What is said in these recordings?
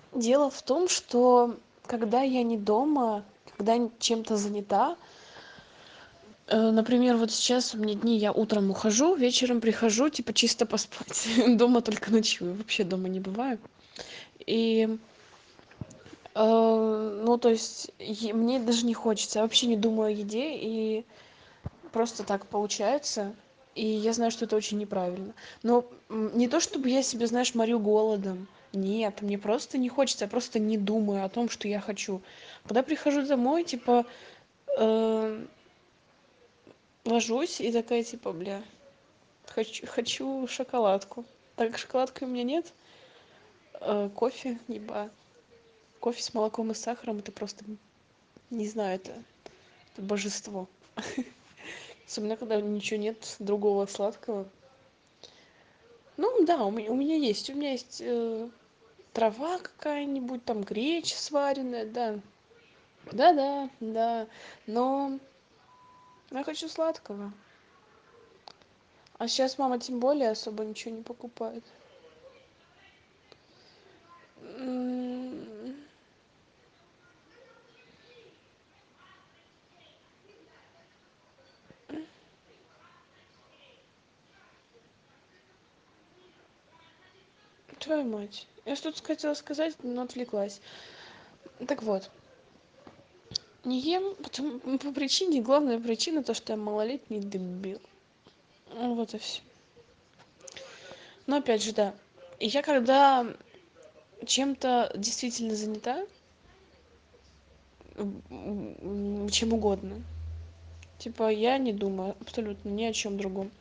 Дело в том, что когда я не дома, когда чем-то занята, например, вот сейчас у меня дни, я утром ухожу, вечером прихожу, типа чисто поспать. Дома только ночую, вообще дома не бываю. И, ну, то есть, мне даже не хочется, я вообще не думаю о еде, и просто так получается. И я знаю, что это очень неправильно. Но не то, чтобы я себе, знаешь, морю голодом. Нет, мне просто не хочется, я просто не думаю о том, что я хочу. Когда прихожу домой, типа, э, ложусь и такая, типа, бля, хочу шоколадку. Так, шоколадки у меня нет. Кофе, ибо кофе с молоком и сахаром это просто, не знаю, это божество. Особенно, когда ничего нет другого сладкого. Ну да, у меня есть трава какая-нибудь, там греча сваренная, да. Да-да, да. Но я хочу сладкого. А сейчас мама тем более особо ничего не покупает. М, Твою мать. Я что-то хотела сказать, но отвлеклась. Так вот, не ем по причине, главная причина, то, что я малолетний дебил. Вот и все. Но опять же, да. И я когда чем-то действительно занята, чем угодно, типа я не думаю абсолютно ни о чем другом.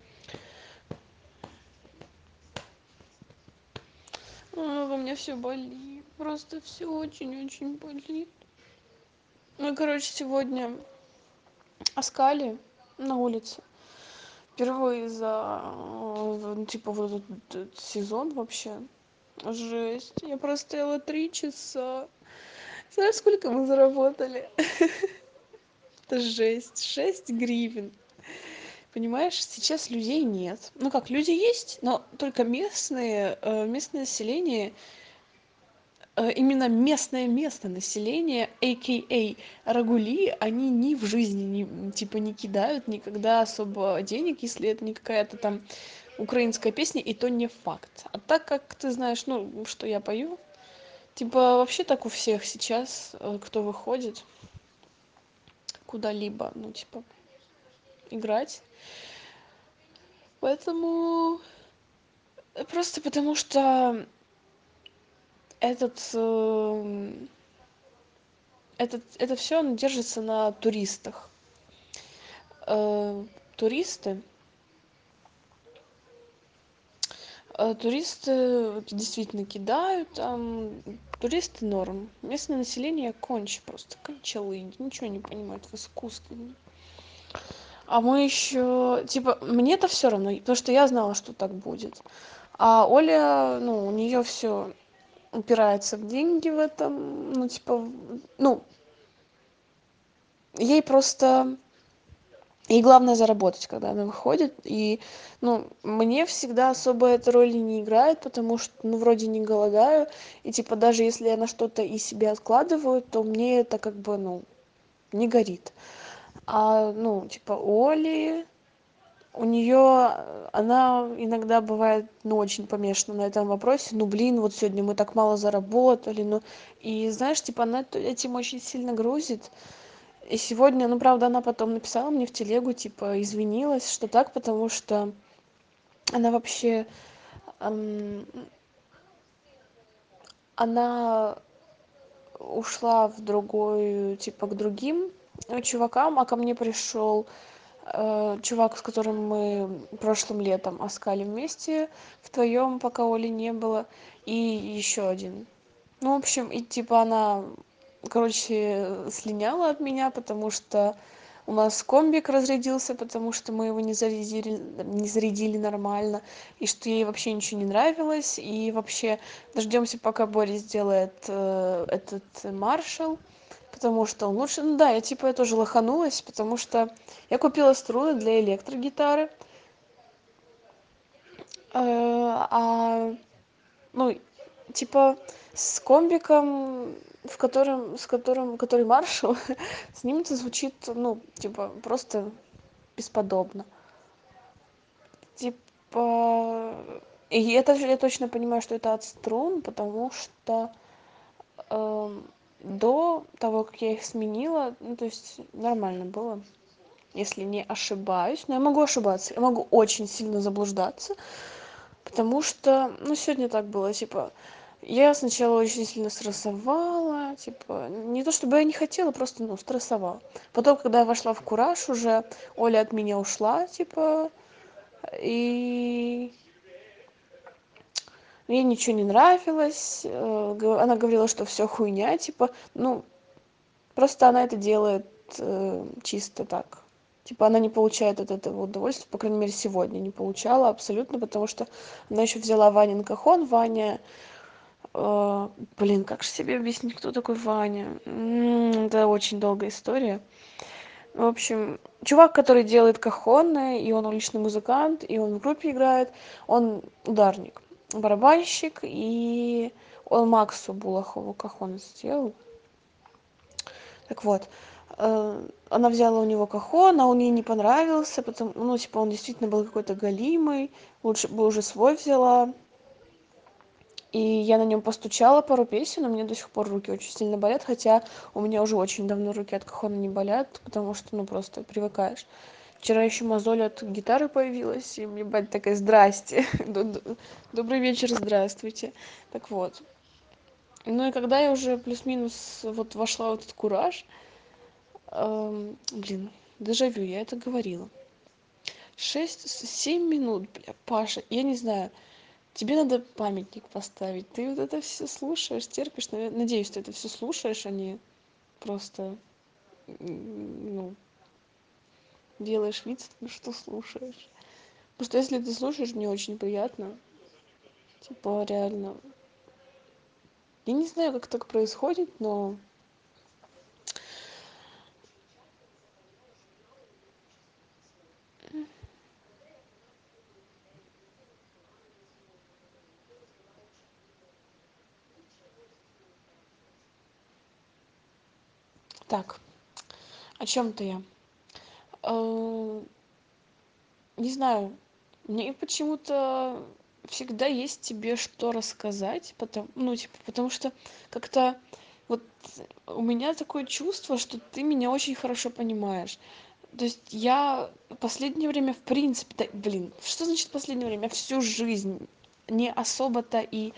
У меня все болит, просто все очень-очень болит. Мы, короче, сегодня аскали на улице. Впервые за, ну, типа, вот этот сезон вообще. Жесть. Я простояла 3 часа. Знаешь, сколько мы заработали? Это жесть. 6 гривен. Понимаешь, сейчас людей нет. Ну как, люди есть, но только местное население, именно местное население, а.к.а. Рагули, они ни в жизни типа не кидают никогда особо денег, если это не какая-то там украинская песня, и то не факт. А так как ты знаешь, ну, что я пою, типа вообще так у всех сейчас, кто выходит куда-либо, ну, типа, играть. Поэтому просто потому что этот, это все держится на туристах. Туристы туристы вот действительно кидают там, туристы норм. Местное население кончи просто, кончалыги, ничего не понимают в искусстве. А мы еще, типа, мне-то все равно, потому что я знала, что так будет. А Оля, ну, у нее все упирается в деньги в этом, ну, типа, ну, ей просто, ей главное заработать, когда она выходит, и, ну, мне всегда особо эта роль не играет, потому что, ну, вроде не голодаю, и, типа, даже если я на что-то из себя откладываю, то мне это как бы, ну, не горит. А, ну, типа, Оли, у нее она иногда бывает, ну, очень помешана на этом вопросе. Ну, блин, вот сегодня мы так мало заработали, ну, и знаешь, типа, она этим очень сильно грузит. И сегодня, ну, правда, она потом написала мне в телегу, типа, извинилась, что так, потому что она вообще, ам, она ушла в другой, типа, к другим чувакам, а ко мне пришел чувак, с которым мы прошлым летом аскали вместе вдвоем, пока Оли не было, и еще один. Ну, в общем, и типа она, короче, слиняла от меня, потому что у нас комбик разрядился, потому что мы его не зарядили нормально, и что ей вообще ничего не нравилось, и вообще дождемся, пока Борис сделает этот маршал, потому что он лучше. Ну да, я тоже лоханулась, потому что я купила струны для электрогитары, а, ну, типа, с комбиком, который маршал, с ним это звучит, ну, типа, просто бесподобно. Типа, и это же я точно понимаю, что это от струн, потому что до того, как я их сменила, ну, то есть нормально было, если не ошибаюсь. Но я могу ошибаться, я могу очень сильно заблуждаться, потому что, ну, сегодня так было, типа, я сначала очень сильно стрессовала, типа, не то чтобы я не хотела, просто, ну, стрессовала. Потом, когда я вошла в кураж уже, Оля от меня ушла, типа, и ей ничего не нравилось, она говорила, что все хуйня, типа, ну, просто она это делает чисто так. Типа она не получает от этого удовольствия, по крайней мере, сегодня не получала абсолютно, потому что она еще взяла Ванин кахон. Ваня, блин, как же себе объяснить, кто такой Ваня? Это очень долгая история. В общем, чувак, который делает кахоны, и он уличный музыкант, и он в группе играет, он ударник, барабанщик, и он Максу Булахову кахон сделал. Так вот, она взяла у него кахон, а он ей не понравился, потому, ну, типа, он действительно был какой-то галимый, лучше бы уже свой взяла. И я на нем постучала пару песен, у меня до сих пор руки очень сильно болят, хотя у меня уже очень давно руки от кахона не болят, потому что, ну, просто привыкаешь. Вчера еще мозоль от гитары появилась, и мне батя такая: здрасте, добрый вечер, здравствуйте. Так вот. Ну и когда я уже плюс-минус вот вошла в этот кураж, блин, дежавю, я это говорила. 6-7 минут, бля, Паша, я не знаю, тебе надо памятник поставить. Ты вот это все слушаешь, терпишь. Надеюсь, ты это все слушаешь, а не просто, ну, делаешь вид, что слушаешь. Потому что если ты слушаешь, мне очень приятно. Типа, реально. Я не знаю, как так происходит, но... Так, о чем-то я. Э, Не знаю, мне почему-то всегда есть тебе что рассказать, ну, типа, потому что как-то вот у меня такое чувство, что ты меня очень хорошо понимаешь. То есть я в последнее время, в принципе, да, блин, что значит последнее время? Всю жизнь не особо-то и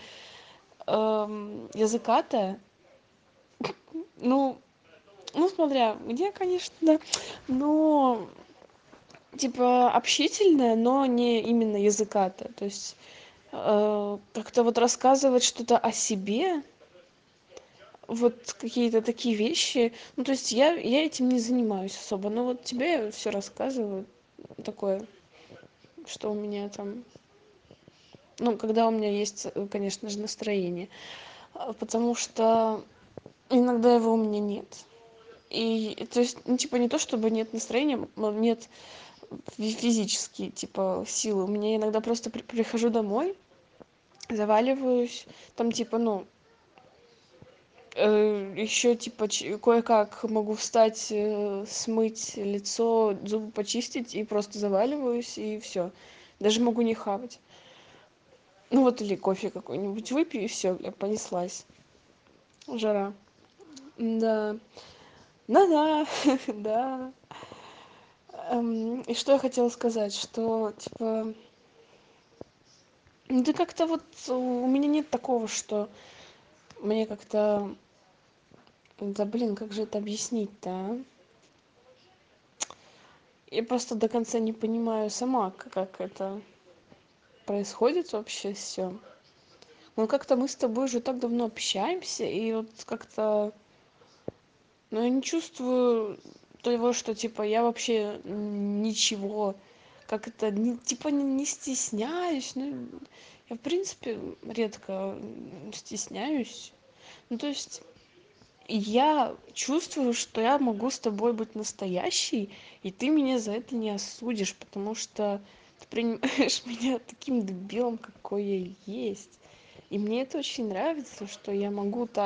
языкатая. Ну, ну, смотря где, конечно, да. Но типа общительная, но не именно языкатая. То есть как-то вот рассказывать что-то о себе, вот какие-то такие вещи. Ну, то есть я этим не занимаюсь особо, но вот тебе я все рассказываю такое, что у меня там, ну, когда у меня есть, конечно же, настроение. Потому что иногда его у меня нет. И то есть, ну, типа, не то чтобы нет настроения, нет физически, типа, силы. У меня иногда просто прихожу домой, заваливаюсь, там, типа, ну, еще, типа, кое-как могу встать, смыть лицо, зубы почистить, и просто заваливаюсь, и все. Даже могу не хавать. Ну вот или кофе какой-нибудь выпью, и все, бля, понеслась. Жара. Да. Да-да, да. И что я хотела сказать, что, типа, ну, да как-то вот у меня нет такого, что мне как-то, да блин, как же это объяснить-то, а? Я просто до конца не понимаю сама, как это происходит вообще все. Ну, как-то мы с тобой уже так давно общаемся, и вот как-то, ну, я не чувствую того, что, типа, я вообще ничего, как это, типа, не стесняюсь, ну, я, в принципе, редко стесняюсь. Ну, то есть я чувствую, что я могу с тобой быть настоящей, и ты меня за это не осудишь, потому что ты принимаешь меня таким дебилом, какой я есть. и мне это очень нравится что я могу так